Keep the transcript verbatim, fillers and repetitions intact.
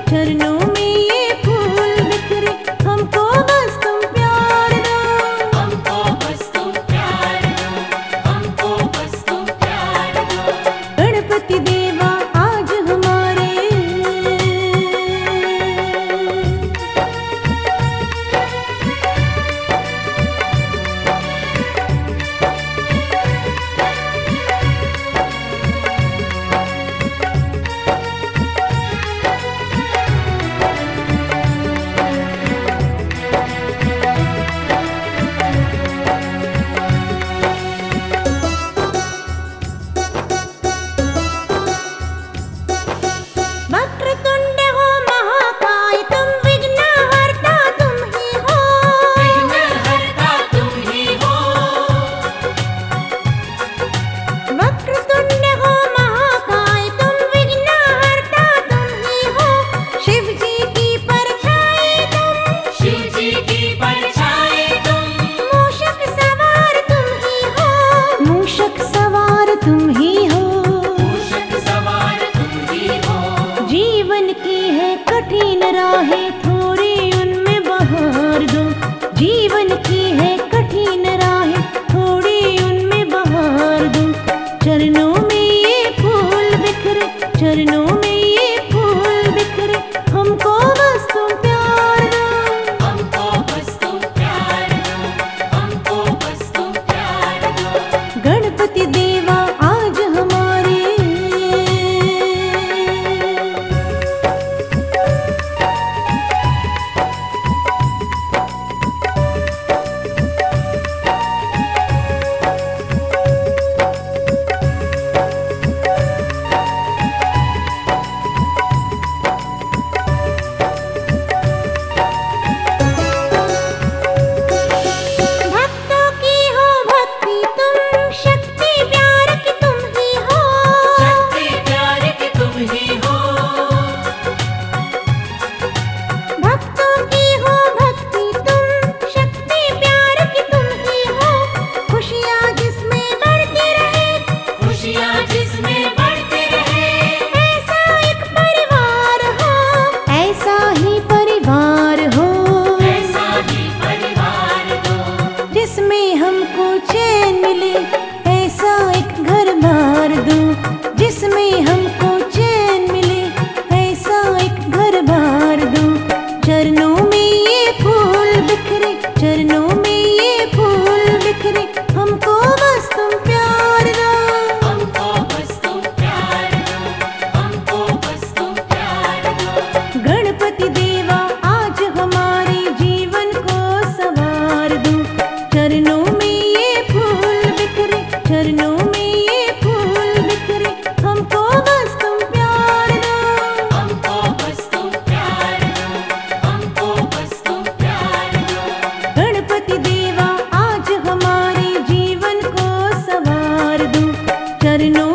चरणों में ये फूल बिखरे, हमको बस तुम प्यार दो, हमको बस तुम प्यार दो, हमको बस तुम प्यार दो। गणपति देवा आज हमारे वक्रतुंड हो महाकाय, तुम विघ्नहर्ता तुम ही हो, विघ्नहर्ता तुम ही हो, वक्रतुंड हो महाकाय, तुम विघ्नहर्ता तुम ही हो, शिव जी की परछाई तुम, शिव जी की परछाई तुम, मूषक सवार तुम ही हो, मूषक सवार तुम ही हो। मूषक सवार तुम ही हो। जीवन की है कठिन राहें, थोड़ी उनमें बहार दो, जीवन की है कठिन राहें, थोड़ी उनमें बहार दो। चरणों में ये फूल बिखरे, चरणों में ये फूल बिखरे, हमको बस तुम प्यार दो, हमको बस तुम प्यार दो, हमको बस तुम प्यार दो। गणपति देवा आज हमारे भक्तों की हो भक्ति तुम, शक्ति प्यार की तुम ही हो, शक्ति प्यार की तुम ही हो, भक्तों की हो भक्ति तुम, शक्ति प्यार की तुम ही हो, खुशियाँ जिसमें बढ़ती रहे, खुशियाँ जिसमें बढ़ते रहे। ऐसा एक परिवार हो, ऐसा ही परिवार हो, ऐसा ही परिवार दो, जिसमें हमको चैन मिले, ऐसा एक घर बार दो, जिसमें हमको चैन मिले, ऐसा एक घर बार दो। चरणों में ये फूल बिखरे, चरणों में ये फूल बिखरे, हमको बस तुम प्यार दो, हमको बस तुम प्यार दो, हमको बस तुम प्यार दो। गणपति देवा आज हमारे जीवन को सवार दो। चरणों में ये फूल बिखरे, चरणों में ये फूल बिखरे, हमको बस तुम प्यार दो, हमको बस तुम प्यार दो, हमको बस तुम प्यार दो। गणपति देवा आज हमारे जीवन को सवार दो। चरणों